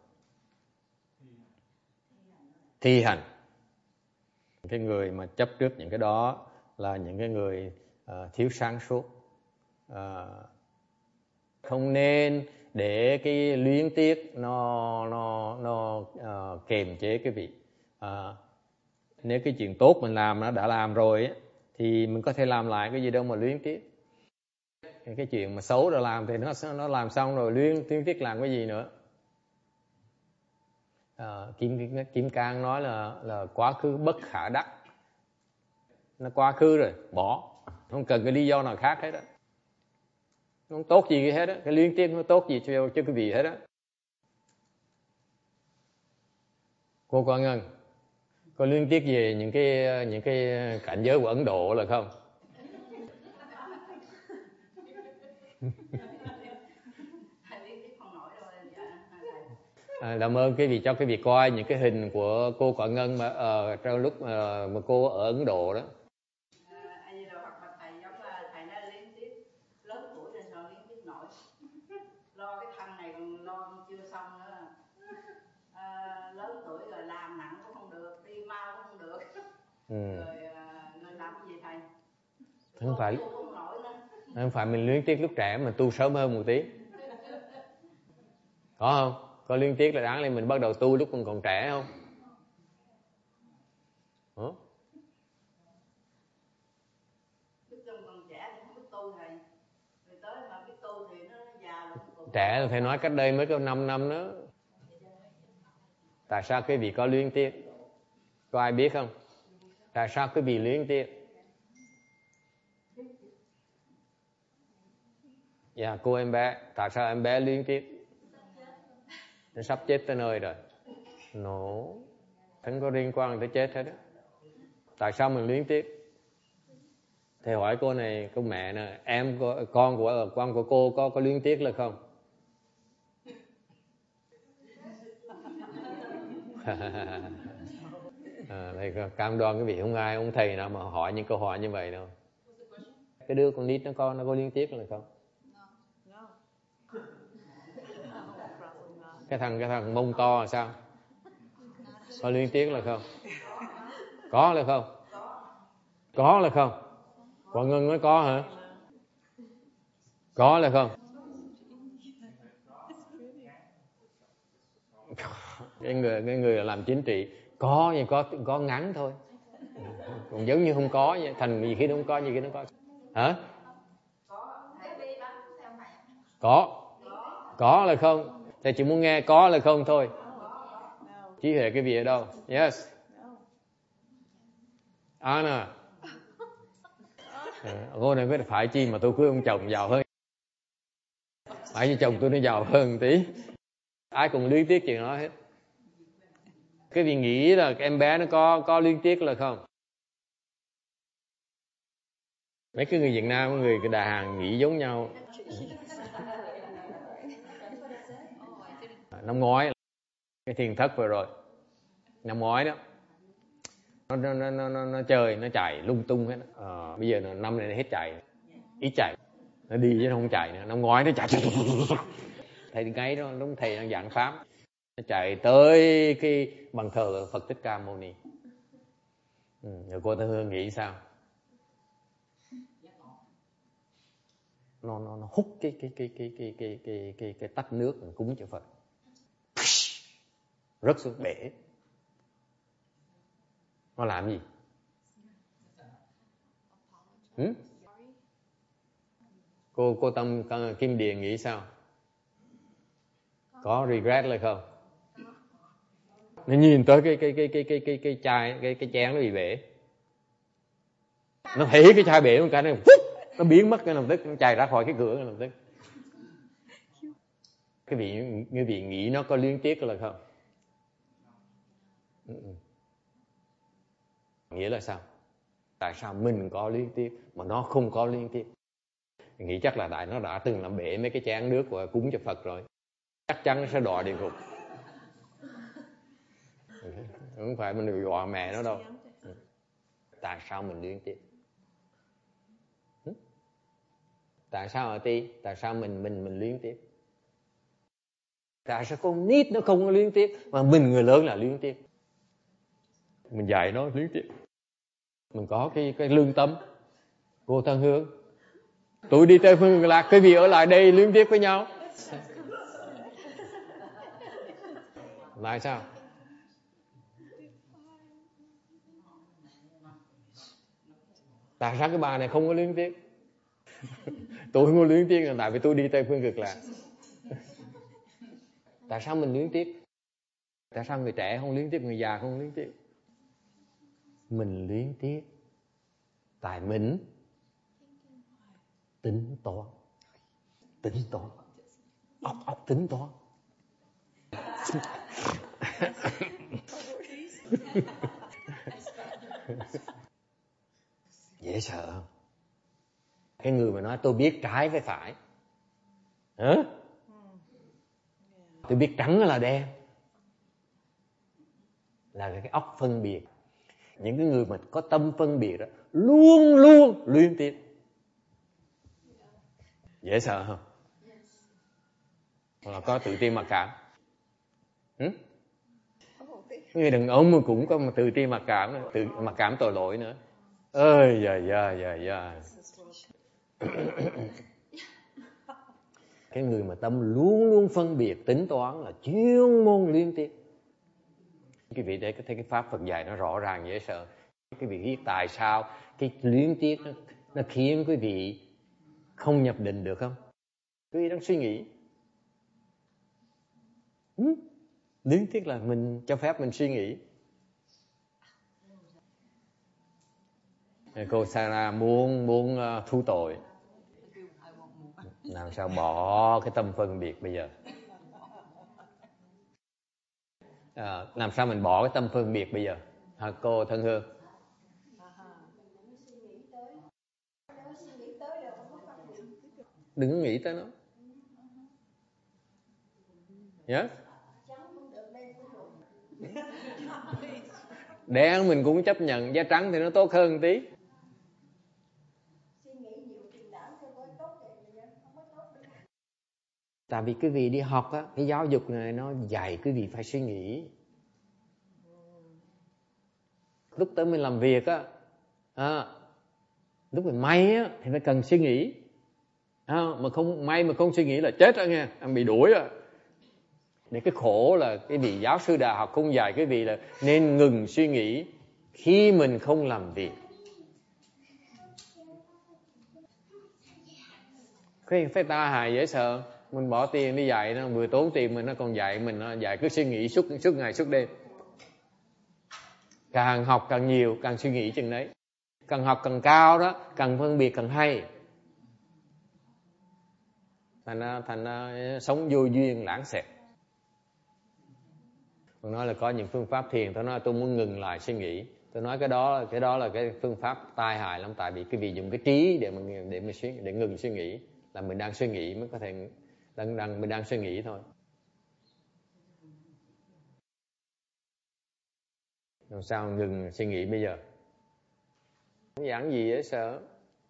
Thi hành. Cái người mà chấp trước những cái đó là những cái người thiếu sáng suốt. Không nên để cái luyến tiếc nó kềm chế cái vị. Nếu cái chuyện tốt mình làm nó đã làm rồi ấy, thì mình có thể làm lại, cái gì đâu mà luyến tiếc. Cái chuyện mà xấu đã làm thì nó làm xong rồi, luyến tiếc làm cái gì nữa. Kim Cang nói là quá khứ bất khả đắc. Nó quá khứ rồi, bỏ, không cần cái lý do nào khác hết á. Nó không tốt gì hết á, cái luyến tiếc nó tốt gì cho cái vị hết á. Cô Quang Ngân có luyến tiếc về những cái cảnh giới của Ấn Độ là không? Cảm ơn quý vị cho quý vị coi những cái hình của cô Quảng Ngân mà trong lúc mà cô ở Ấn Độ đó. Anh rồi hoặc là thầy giống là thầy nói liên tiếp lớn tuổi rồi sao liên tiếp nổi, lo cái thân này còn lo chưa xong nữa. Lớn tuổi rồi làm nặng cũng không được, đi mau cũng không được. Rồi làm cái gì thầy? Không phải mình luyến tiếc lúc trẻ mình tu sớm hơn một tí, có không? Có luyến tiếc là đáng lên mình bắt đầu tu lúc mình còn trẻ không? Lúc còn trẻ thì không biết tu thầy, rồi tới mà biết tu thì nó già rồi. Trẻ là thầy nói cách đây mới có 5 năm nữa. Tại sao quý vị có luyến tiếc? Có ai biết không? Tại sao quý vị luyến tiếc? Dạ, cô em bé, tại sao em bé luyến tiếc? Nó sắp chết tới nơi rồi. Không có liên quan tới chết hết á. Tại sao mình luyến tiếc? Thầy hỏi cô này, cô mẹ nè, con của cô có luyến tiếc là không? Thầy cam đoan cái vị ông thầy nào mà hỏi những câu hỏi như vậy đâu. Cái đứa con nít nó có luyến tiếc là không? Cái thằng mông to là sao? Có luyến tiếc là không? Có là không? Có là không? Quảng Ngân nói có hả? Có là không? Cái người làm chính trị có nhưng có ngắn thôi, còn giống như không có vậy. Thành gì khi nó không có, như khi nó có hả? Có là không? Thầy chỉ muốn nghe có là không thôi. Trí huệ cái gì ở đâu? Yes. Anna. Cô này biết phải chi mà tôi cưới ông chồng giàu hơn. Phải như chồng tôi nó giàu hơn tí. Ai cũng luyến tiếc chuyện đó hết. Cái vị nghĩ là cái em bé nó có luyến tiếc là không? Mấy cái người Việt Nam, người cái Đà Hàn nghĩ giống nhau. Năm ngoái cái thiền thất vừa rồi, năm ngoái đó, nó chơi, nó chạy lung tung hết. Bây giờ năm này nó hết chạy, ít chạy, nó đi chứ nó không chạy nữa. Năm ngoái nó chạy, thầy ngay đó lúc thầy đang giảng pháp, nó chạy tới cái bàn thờ Phật Thích Ca Mâu Ni. Rồi cô Tư Hương nghĩ sao? Nó hút cái tách nước cúng cho Phật, rớt xuống bể. Nó làm gì? Cô Tâm Kim Điền nghĩ sao? Có regret là không? Nó nhìn tới cái chai, cái chén nó bị bể. Nó thấy cái chai bể một cái nó biến mất, cái lập tức nó chạy ra khỏi cái cửa cái lập tức. Cái vị nghĩ nó có luyến tiếc là không? Nghĩa là sao? Tại sao mình có luyến tiếc mà nó không có luyến tiếc? Nghĩ chắc là tại nó đã từng làm bể mấy cái chén nước của cúng cho Phật rồi, chắc chắn nó sẽ đọa địa ngục. Không phải mình dọa mẹ nó đâu. Tại sao mình luyến tiếc? Tại sao hả Ti? Tại sao mình luyến tiếc? Tại sao con nít nó không có luyến tiếc mà mình người lớn là luyến tiếc? Mình dạy nó luyến tiếc. Mình có cái lương tâm, Cô Thân Hương, tôi đi tới phương cực lạc, quý vị ở lại đây luyến tiếc với nhau. Tại sao? Tại sao cái bà này không có luyến tiếc? Tôi không có luyến tiếc là tại vì tôi đi Tây phương cực lạc. Tại sao mình luyến tiếc? Tại sao người trẻ không luyến tiếc, người già không luyến tiếc? Mình luyến tiếc tại mình tính toán. Óc tính toán. Dễ sợ không? Cái người mà nói tôi biết trái với phải, hả? Tôi biết trắng là đen, là cái óc phân biệt. Những cái người mà có tâm phân biệt đó luôn luôn luyến tiếc. Dễ sợ không? Hoặc là có tự ti mặc cảm. Người đàn ông mà cũng có một tự ti mặc cảm, tự mặc cảm tội lỗi nữa. Ơi da. Cái người mà tâm luôn luôn phân biệt, tính toán là chuyên môn luyến tiếc. Quý vị để thấy cái pháp Phật dạy nó rõ ràng dễ sợ. Quý vị biết tại sao cái luyến tiếc nó khiến quý vị không nhập định được không? Quý vị đang suy nghĩ. Luyến tiếc là mình cho phép mình suy nghĩ. Cô Sarah muốn thu tội. Làm sao bỏ cái tâm phân biệt bây giờ? Làm sao mình bỏ cái tâm phân biệt bây giờ? Hả cô Thân Hương? Đừng có nghĩ tới nó. Nhớ? Đen mình cũng chấp nhận, da trắng thì nó tốt hơn một tí. Tại vì quý vị đi học á, cái giáo dục này nó dạy quý vị phải suy nghĩ. Lúc tới mình làm việc á, lúc mình may á thì phải cần suy nghĩ. Mà không suy nghĩ là chết đó nghe, anh bị đuổi á. Để cái khổ là cái vị giáo sư đại học không dạy cái vị là nên ngừng suy nghĩ khi mình không làm việc. Cái phép ta hài dễ sợ. Mình bỏ tiền đi dạy nó vừa tốn tiền mình, nó còn dạy mình, nó dạy cứ suy nghĩ suốt ngày suốt đêm. Càng học càng nhiều, càng suy nghĩ chừng đấy. Càng học càng cao đó, càng phân biệt càng hay. Thành ra sống vô duyên lãng xẹt. Tôi nói là có những phương pháp thiền, tôi nói tôi muốn ngừng lại suy nghĩ. Tôi nói cái đó là cái phương pháp tai hại lắm, tại vì cái vị dùng cái trí để ngừng suy nghĩ, là mình đang suy nghĩ mới có thể mình đang suy nghĩ thôi. Làm sao ngừng suy nghĩ bây giờ? Không giảng gì dễ sợ.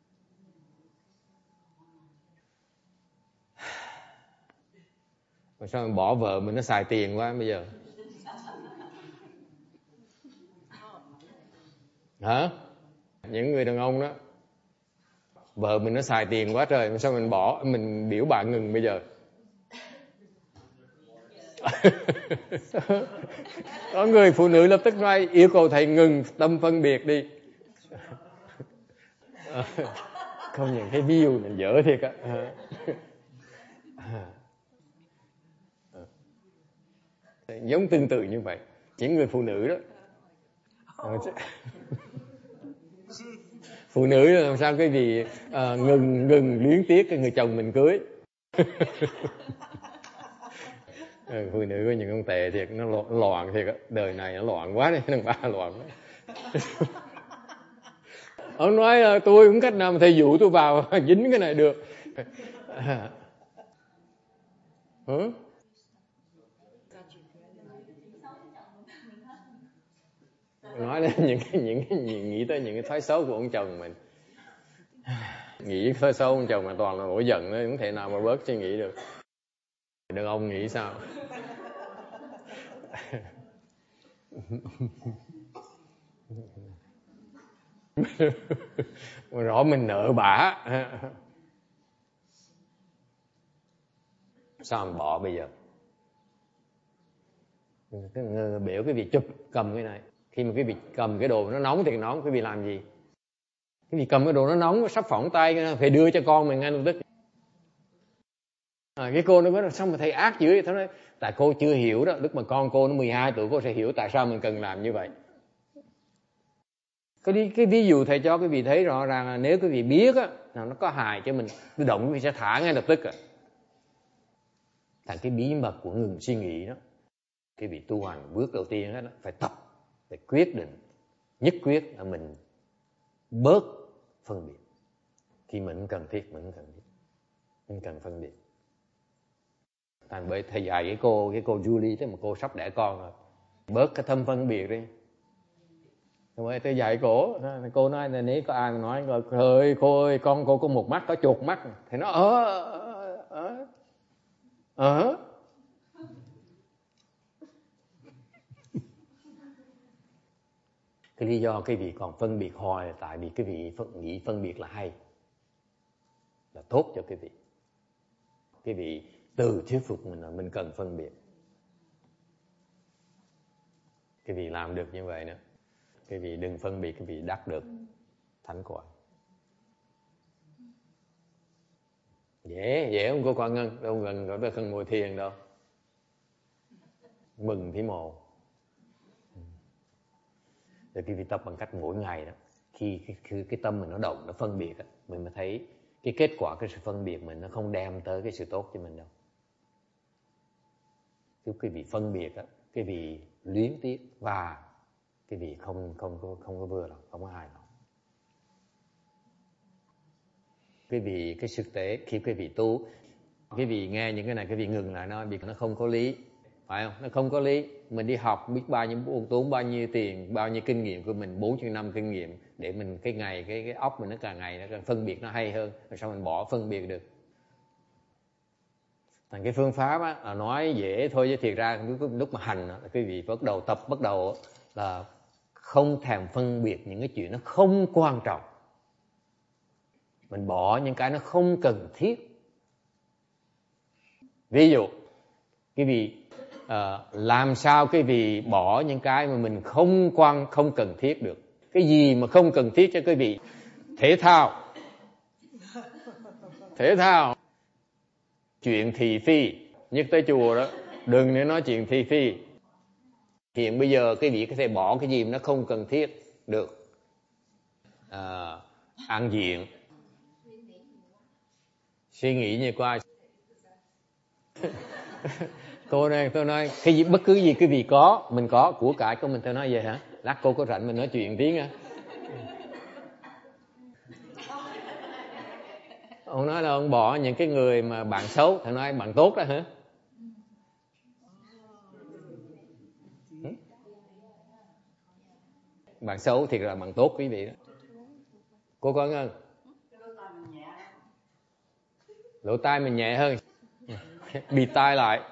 Mà sao mình bỏ vợ mình nó xài tiền quá bây giờ? Hả? Những người đàn ông đó, vợ mình nó xài tiền quá trời, mà sao mình biểu bạn ngừng bây giờ? Có người phụ nữ lập tức nói yêu cầu thầy ngừng tâm phân biệt đi. Không, những cái view này dở thiệt á. Giống tương tự như vậy, những người phụ nữ đó. Phụ nữ làm sao cái gì ngừng luyến tiếc cái người chồng mình cưới. Phụ nữ có những ông tệ thiệt, nó loạn thiệt á, đời này nó loạn quá đi, đàn bà loạn quá. Ông nói là tôi không cách nào mà thầy dụ tôi vào dính cái này được. Nói đến nghĩ tới những cái thói xấu của ông chồng mình. Nghĩ thói xấu ông chồng mà toàn là nổi giận, nó không thể nào mà bớt suy nghĩ được. Đàn ông nghĩ sao? Rõ mình nợ bả. Sao mình bỏ bây giờ? Biểu cái vị chụp cầm cái này. Khi mà cái vị cầm cái đồ nó nóng thì nóng, cái vị làm gì? Cái vị cầm cái đồ nó nóng, nó sắp phỏng tay, phải đưa cho con mình ngay lập tức. Cái cô nó nói sao mà thầy ác dữ vậy? Thầy nói tại cô chưa hiểu đó, lúc mà con cô nó 12 tuổi cô sẽ hiểu tại sao mình cần làm như vậy. Cái ví dụ thầy cho cái vị thấy rõ ràng là nếu cái vị biết á, nó có hại cho mình, tự động cái vị sẽ thả ngay lập tức. Thành cái bí mật của ngừng suy nghĩ đó, cái vị tu hành bước đầu tiên đó, phải tập, phải quyết định, nhất quyết là mình bớt phân biệt. Khi mình cần thiết, mình cần phân biệt. Thành bởi thầy dạy cái cô Julie, thế mà cô sắp đẻ con rồi, bớt cái thâm phân biệt đi. Rồi tôi dạy cô nói là nếu có ai mà nói trời cô ơi, con cô có một mắt có chuột mắt, thì nó Cái lý do cái vị còn phân biệt hoài là tại vì cái vị nghĩ phân biệt là hay, là tốt cho cái vị. Cái vị từ thuyết phục mình là mình cần phân biệt. Cái vị làm được như vậy nữa, cái vị đừng phân biệt, cái vị đắc được thánh quả. Dễ không cô Quan Ngân, đâu gần gọi tới cần ngồi thiền đâu. Mừng thí mồ. Rồi cái vị tập bằng cách mỗi ngày đó, khi cái tâm mình nó động, nó phân biệt đó, mình mới thấy cái kết quả cái sự phân biệt mình nó không đem tới cái sự tốt cho mình đâu. Cái vị phân biệt đó, cái vị luyến tiếc và cái vị không có vừa lòng, không có hài lòng. Cái vị cái thực tế khi cái vị tu, cái vị nghe những cái này, cái vị ngừng lại nói việc nó không có lý, phải không? Nó không có lý. Mình đi học biết bao nhiêu buồn tốn bao nhiêu tiền, bao nhiêu kinh nghiệm của mình, 4 năm kinh nghiệm để mình cái óc mình nó càng ngày nó càng phân biệt nó hay hơn. Rồi sao mình bỏ phân biệt được? Thành cái phương pháp á, là nói dễ thôi chứ thiệt ra lúc mà hành là cái vị bắt đầu là không thèm phân biệt những cái chuyện nó không quan trọng. Mình bỏ những cái nó không cần thiết. Ví dụ cái vị làm sao cái vị bỏ những cái mà mình không cần thiết được. Cái gì mà không cần thiết cho cái vị? Thể thao, chuyện thị phi, nhất tới chùa đó đừng để nói chuyện thị phi. Hiện bây giờ cái vị có thể bỏ cái gì mà nó không cần thiết được. Ăn diện, suy nghĩ như qua. Tôi nói cái gì, bất cứ gì cái vị có, mình có của cải của mình, tôi nói vậy hả? Lát cô có rảnh mình nói chuyện tiếng á. Ông nói là ông bỏ những cái người mà bạn xấu, tôi nói bạn tốt đó hả? Bạn xấu thì là bạn tốt quý vị đó. Cô có ngân? Lỗ tai mình nhẹ hơn. Bịt tai lại.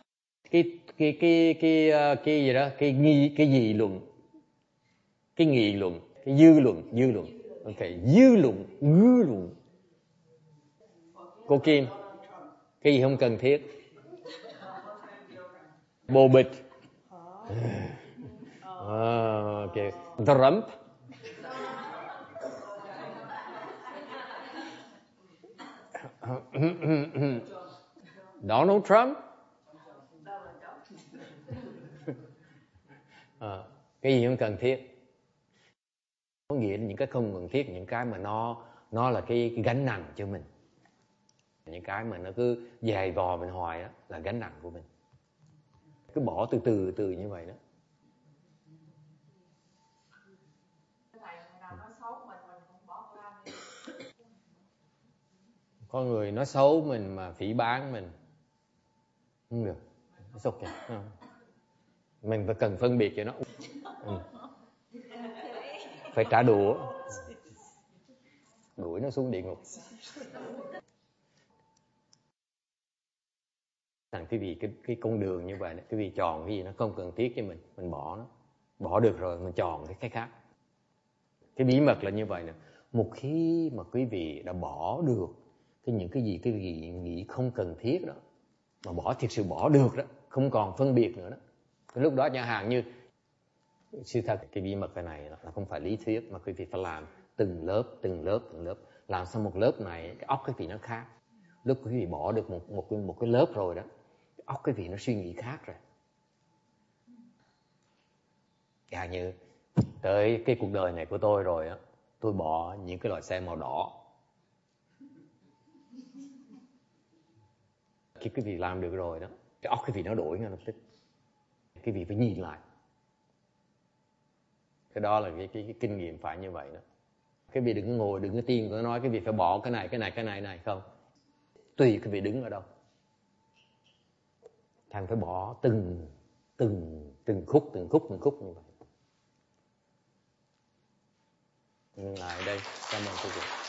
Cái gì đó, cái gì luận, cái nghị luận, cái dư luận. Ok, dư luận. Cô Kim, cái gì không cần thiết? Bồ bịch. Ok, Trump. Donald Trump. Cái gì không cần thiết? Có nghĩa là những cái không cần thiết, những cái mà nó là cái gánh nặng cho mình, những cái mà nó cứ dày vò mình hoài đó là gánh nặng của mình. Cứ bỏ từ từ như vậy đó. Có người nói xấu mình mà phỉ báng mình không được, nó sốc kìa. Mình phải cần phân biệt cho nó. Phải trả đũa, đuổi nó xuống địa ngục. Thằng cái vì cái con đường như vậy, cái vì tròn cái gì nó không cần thiết cho mình bỏ nó. Bỏ được rồi mình tròn cái khác. Cái bí mật là như vậy nè. Một khi mà quý vị đã bỏ được những cái gì nghĩ không cần thiết đó, mà thực sự bỏ được đó, không còn phân biệt nữa đó, cái lúc đó chẳng hạn như sự thật, cái bí mật cái này là không phải lý thuyết, mà quý vị phải làm từng lớp. Làm xong một lớp này, cái óc quý vị nó khác. Lúc quý vị bỏ được một cái lớp rồi đó, cái óc quý vị nó suy nghĩ khác rồi. Chẳng như tới cái cuộc đời này của tôi rồi á, tôi bỏ những cái loại xe màu đỏ. Khi quý vị làm được rồi đó, cái óc quý vị nó đổi ngay lập tức. Quý vị phải nhìn lại. Cái đó là cái kinh nghiệm phải như vậy đó. Quý vị đừng có ngồi, đừng có tiên có nói quý vị phải bỏ cái này không. Tùy quý vị đứng ở đâu. Thằng phải bỏ từng khúc như vậy. Ngừng lại đây. Cảm ơn quý vị.